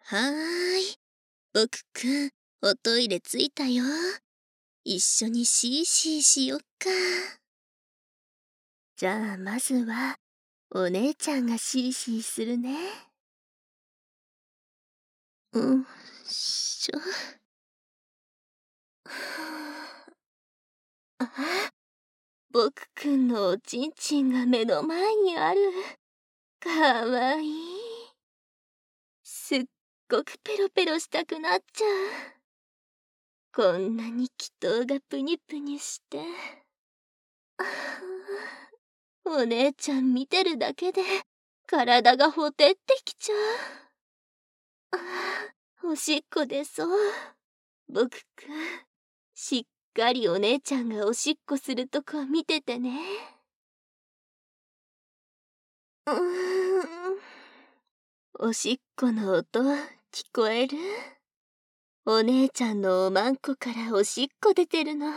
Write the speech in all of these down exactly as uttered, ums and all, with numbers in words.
はーい。僕くん、おトイレ着いたよ。一緒にシーシーしよっか。じゃあまずは、お姉ちゃんがシーシーするね。うんしょ。あ、僕くんのおちんちんが目の前にある。かわいい。すっごくペロペロしたくなっちゃう。こんなに気筒がプニプニして。お姉ちゃん見てるだけで体がほてってきちゃう。おしっこ出そう。僕くん、しっかりお姉ちゃんがおしっこするとこ見ててね。うーん。おしっこの音聞こえる？お姉ちゃんのおまんこからおしっこ出てるの。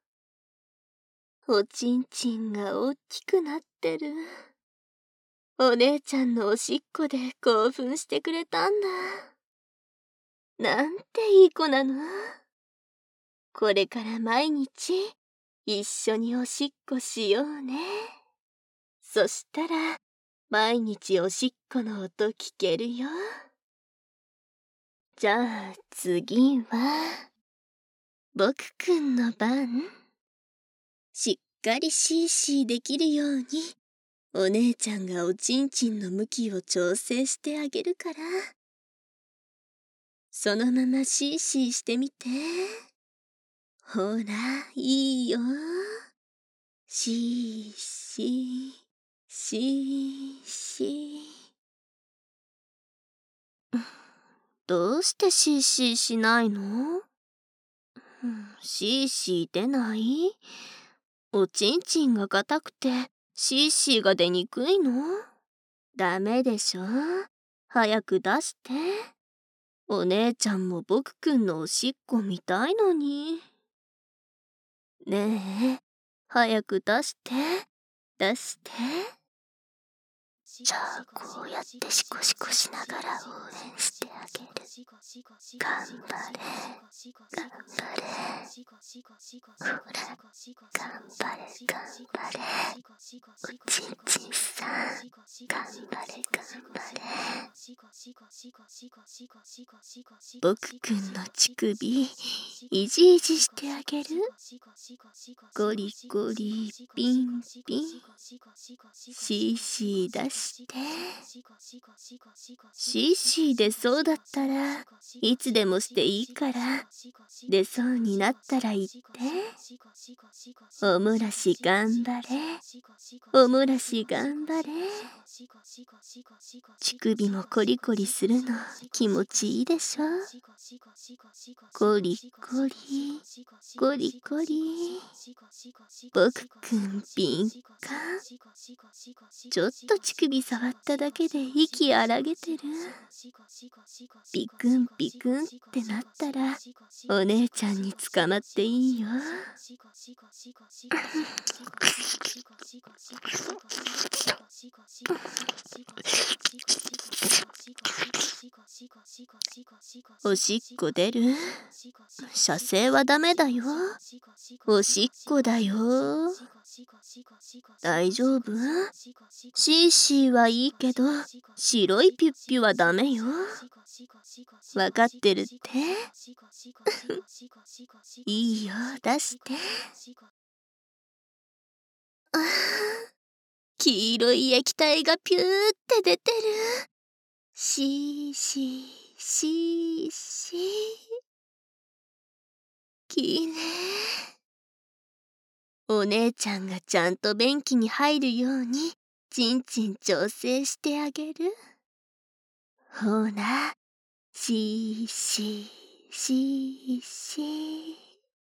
おちんちんが大きくなってる。お姉ちゃんのおしっこで興奮してくれたんだ。なんていい子なの。これから毎日一緒におしっこしようね。そしたら毎日おしっこの音聞けるよ。じゃあ次は僕くんの番。しっかりシーシーできるようにお姉ちゃんがおちんちんの向きを調整してあげるから。そのままシーシーしてみて。ほら、いいよ。シーシー、シーシー。どうしてシーシーしないの？シーシー出ない？おちんちんが硬くてシーシーが出にくいの？ダメでしょ。早く出して。お姉ちゃんも僕くんのおしっこ見たいのに。ねえ、早く出して、出して。じゃあこうやってシコシコしながら応援してあげる。頑張れ、頑張れ。ほら、頑張れ、頑張れ。おちんちんさん、頑張れ、頑張れ。僕くんの乳首、いじいじしてあげる。ゴリゴリ、ピンピン。シーシー出して。シーシー出そうだったらいつでもしていいから、出そうになったら言って。おもらし頑張れ、おもらし頑張れ。乳首もコリコリするの気持ちいいでしょ。コリコリ、コリコリ。僕くんピンカン。ちょっと乳首触っただけで息荒げてる。ピクンピクンってなったらお姉ちゃんに捕まっていいよ。おしっこ出る？射精はダメだよ。おしっこだよ。大丈夫？シーシーはいいけど白いピュッピュはダメよ。わかってるって？いいよ、出して。あー、黄色い液体がピューって出てる。シーシー、シーシー。きれい。お姉ちゃんがちゃんと便器に入るようにちんちん調整してあげる。ほら、シーシー、シーシー。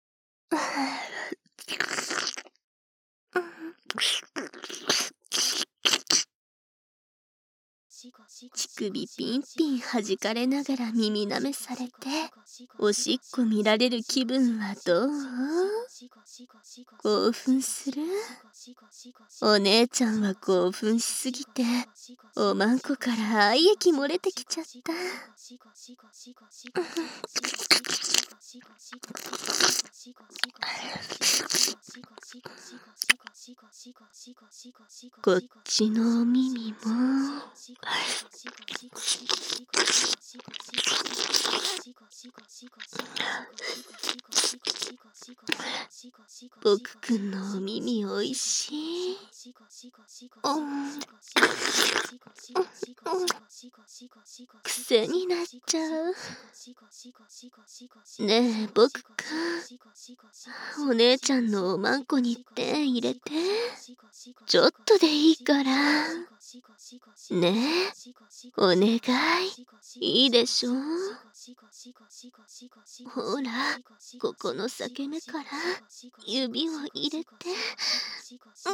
乳首ピンピン弾かれながら耳舐めされておしっこ見られる気分はどう？興奮する？ お姉ちゃんは興奮しすぎておまんこから愛液漏れてきちゃった。こっちのお耳も僕くんのお耳おいしい。うん、癖になっちゃう。ねえ僕くん、お姉ちゃんのおまんこに手入れて。ちょっとでいいからねえ、お願い。いいでしょ。ほら、ここの裂け目から指を入れて。うん、あ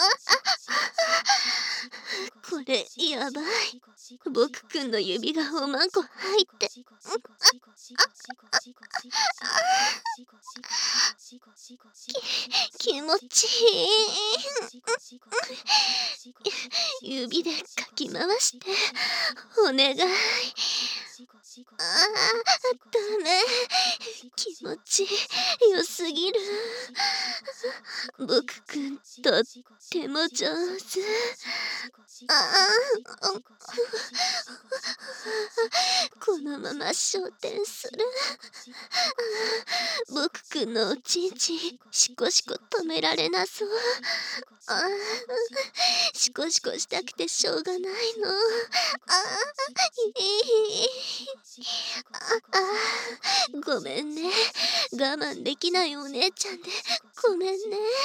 これやばい。僕くんの指がおまんこ入って。き気持ちいい。指でかき回してお願い。ああ、ダメ。気持ちよすぎる。僕くんとっても上手。ああ、このまま昇天する。僕くんのおちんちんシコシコ止められなそう。ああ、シコシコしたくてしょうがないの。ああ、いい。ああ、ごめんね。我慢できないお姉ちゃんでごめんね。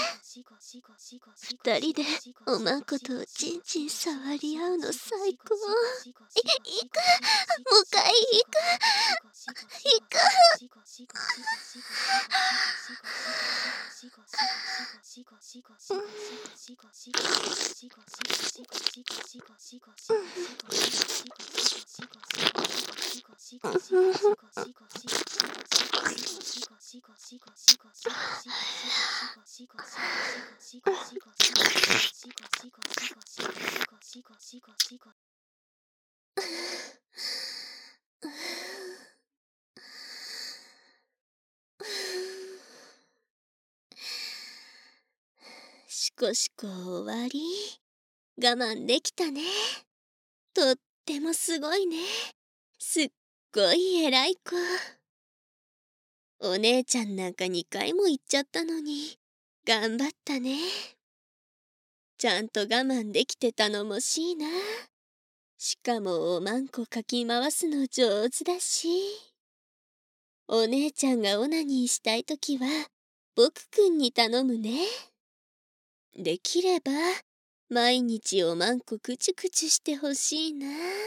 二人でおまんことおちんちん触り合うの最高。い、行く。もう一回行く。行く。シコシコ終わり。我慢できたね。とってもすごいね。すっごい偉い子。お姉ちゃんなんかにかいも言っちゃったのに頑張ったね。ちゃんと我慢できて頼もしいな。しかもおまんこかき回すの上手だし。お姉ちゃんがオナニーしたいときは僕くんに頼むね。できれば毎日おまんこクチュクチュしてほしいな。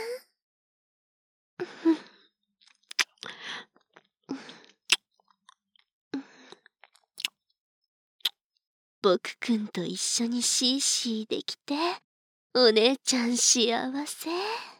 僕くんと一緒にシーシーできてお姉ちゃん幸せ。